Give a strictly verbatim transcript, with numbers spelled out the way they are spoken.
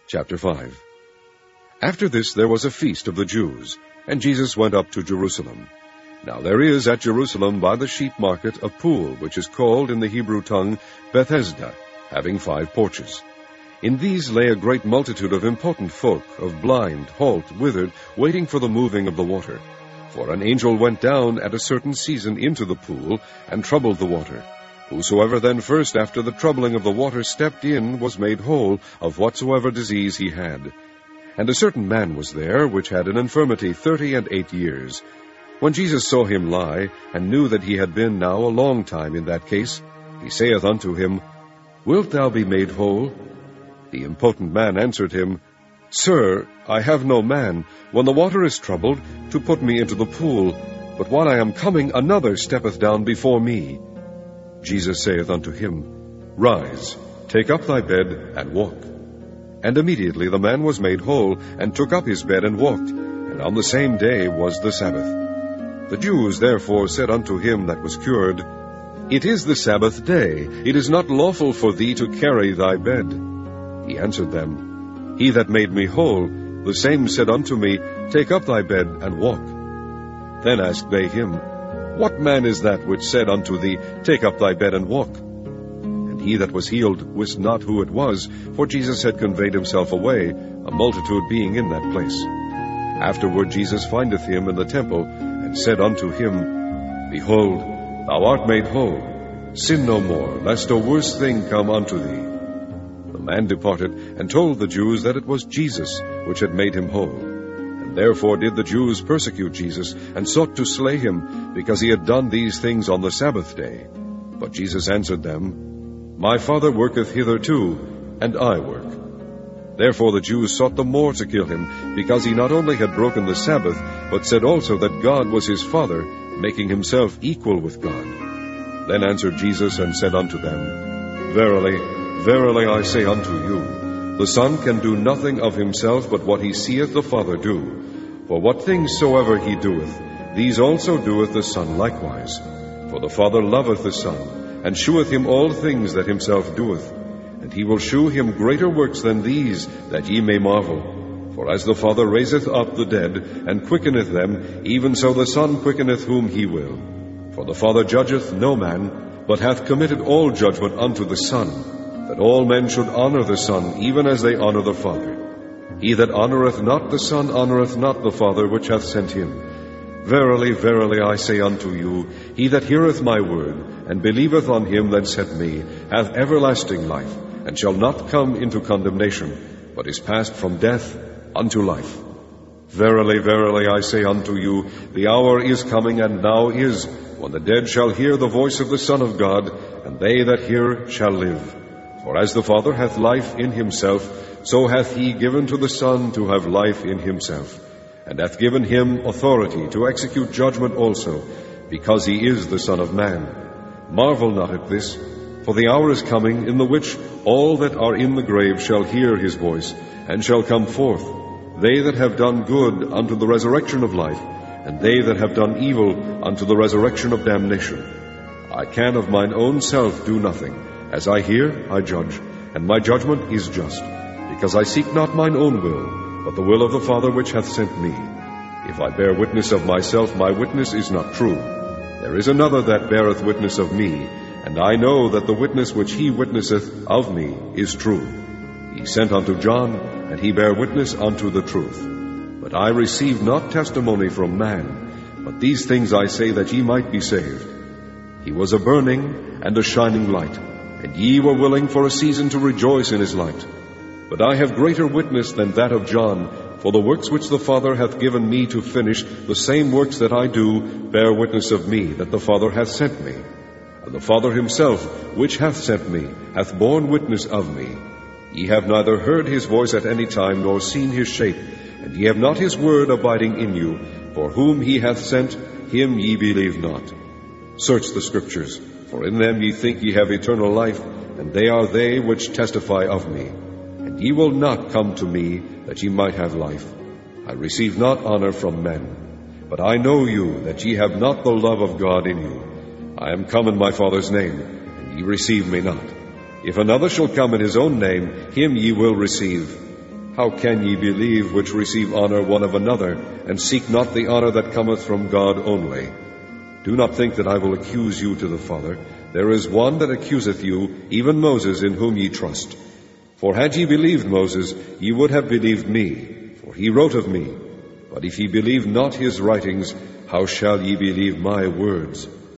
Chapter five. After this there was a feast of the Jews, and Jesus went up to Jerusalem. Now there is at Jerusalem by the sheep market a pool, which is called in the Hebrew tongue Bethesda, having five porches. In these lay a great multitude of impotent folk, of blind, halt, withered, waiting for the moving of the water. For an angel went down at a certain season into the pool, and troubled the water. Whosoever then first after the troubling of the water stepped in was made whole of whatsoever disease he had. And a certain man was there, which had an infirmity thirty and eight years. When Jesus saw him lie, and knew that he had been now a long time in that case, he saith unto him, Wilt thou be made whole? The impotent man answered him, Sir, I have no man, when the water is troubled, to put me into the pool, but while I am coming, another steppeth down before me. Jesus saith unto him, Rise, take up thy bed, and walk. And immediately the man was made whole, and took up his bed, and walked. And on the same day was the Sabbath. The Jews therefore said unto him that was cured, It is the Sabbath day, it is not lawful for thee to carry thy bed. He answered them, He that made me whole, the same said unto me, Take up thy bed, and walk. Then asked they him, What man is that which said unto thee, Take up thy bed, and walk? And he that was healed wist not who it was, for Jesus had conveyed himself away, a multitude being in that place. Afterward Jesus findeth him in the temple, and said unto him, Behold, thou art made whole. Sin no more, lest a worse thing come unto thee. The man departed, and told the Jews that it was Jesus which had made him whole. And therefore did the Jews persecute Jesus, and sought to slay him, because he had done these things on the Sabbath day. But Jesus answered them, My Father worketh hitherto, and I work. Therefore the Jews sought the more to kill him, because he not only had broken the Sabbath, but said also that God was his Father, making himself equal with God. Then answered Jesus, and said unto them, Verily, verily I say unto you, the Son can do nothing of himself but what he seeth the Father do. For what things soever he doeth, these also doeth the Son likewise. For the Father loveth the Son, and sheweth him all things that himself doeth. And he will shew him greater works than these, that ye may marvel. For as the Father raiseth up the dead, and quickeneth them, even so the Son quickeneth whom he will. For the Father judgeth no man, but hath committed all judgment unto the Son, that all men should honor the Son, even as they honor the Father. He that honoreth not the Son honoreth not the Father which hath sent him. Verily, verily, I say unto you, he that heareth my word, and believeth on him that sent me, hath everlasting life, and shall not come into condemnation, but is passed from death unto life. Verily, verily, I say unto you, the hour is coming, and now is, when the dead shall hear the voice of the Son of God, and they that hear shall live. For as the Father hath life in himself, so hath he given to the Son to have life in himself, and hath given him authority to execute judgment also, because he is the Son of Man. Marvel not at this, for the hour is coming, in the which all that are in the grave shall hear his voice, and shall come forth, they that have done good unto the resurrection of life, and they that have done evil unto the resurrection of damnation. I can of mine own self do nothing. As I hear, I judge, and my judgment is just, because I seek not mine own will, but the will of the Father which hath sent me. If I bear witness of myself, my witness is not true. There is another that beareth witness of me, and I know that the witness which he witnesseth of me is true. He sent unto John, and he bare witness unto the truth. But I receive not testimony from man, but these things I say that ye might be saved. He was a burning and a shining light, and ye were willing for a season to rejoice in his light. But I have greater witness than that of John, for the works which the Father hath given me to finish, the same works that I do, bear witness of me, that the Father hath sent me. And the Father himself, which hath sent me, hath borne witness of me. Ye have neither heard his voice at any time, nor seen his shape, and ye have not his word abiding in you, for whom he hath sent, him ye believe not. Search the Scriptures, for in them ye think ye have eternal life, and they are they which testify of me. And ye will not come to me, that ye might have life. I receive not honor from men, but I know you, that ye have not the love of God in you. I am come in my Father's name, and ye receive me not. If another shall come in his own name, him ye will receive. How can ye believe which receive honor one of another, and seek not the honor that cometh from God only? Do not think that I will accuse you to the Father. There is one that accuseth you, even Moses, in whom ye trust. For had ye believed Moses, ye would have believed me, for he wrote of me. But if ye believe not his writings, how shall ye believe my words?